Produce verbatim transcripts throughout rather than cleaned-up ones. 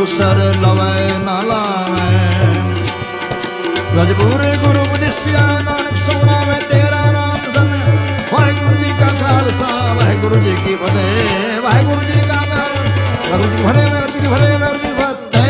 दूसर लवै न लावै। रजबूरे गुरु उपदेसिया नानक सुनावे तेरा नाम सन। वाहिगुरु जी का खालसा वाहिगुरु जी की फतेह। वाहिगुरु जी का वाहिगुरु जी की फतेह वाहिगुरु जी की फतेह वाहिगुरु जी की फतेह।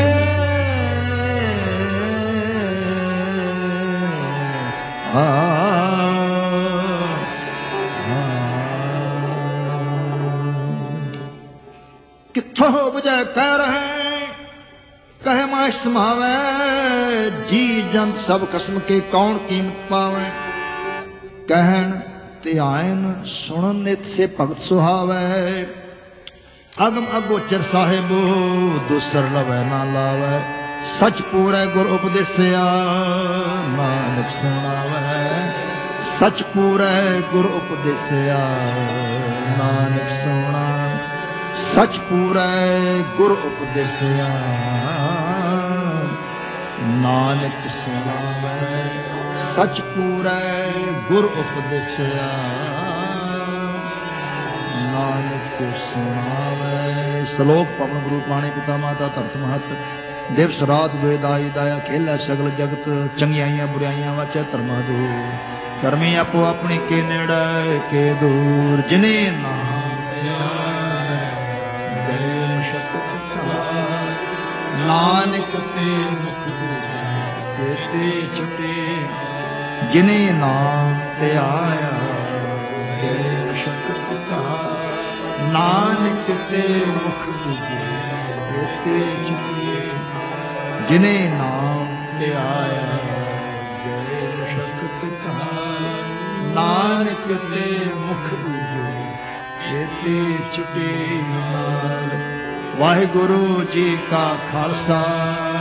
किथों उपजै कह रहे कहे माय समावै। जी जंत सब कसम के कौन कीमत पावै। कहन ते आयन सुनन नित से भगत सुहावै। अगम अगोचर साहिबो दूसर लवै ना लावै। सच पूरै गुर उपदेसिया नानक सुनावै। सच पूरै गुर उपदेसिया नानक सुना। सच पूरै गुर उपदेसिया नानक सुनावै। सच पूरै गुर उपदेसिया नानक सुनावै। श्लोक पवन गुरु पाणी पिता माता धरत महत। दिवस रात वेदाई दाया खेला सगल जगत। चंगियाइयां बुराइयां वाचा धर्म दूर। कर्मी आपो अपनी के नेड़े के दूर। जिने नाम नानक ते मुख ते छुटे। जिने नाम ते आया देव शक्त कहा। नानक ते मुख ते छुटे। जिने नाम ते आया देव शक्त कहा। नानक ते मुख ते छुटे। वाहिगुरु जी का खालसा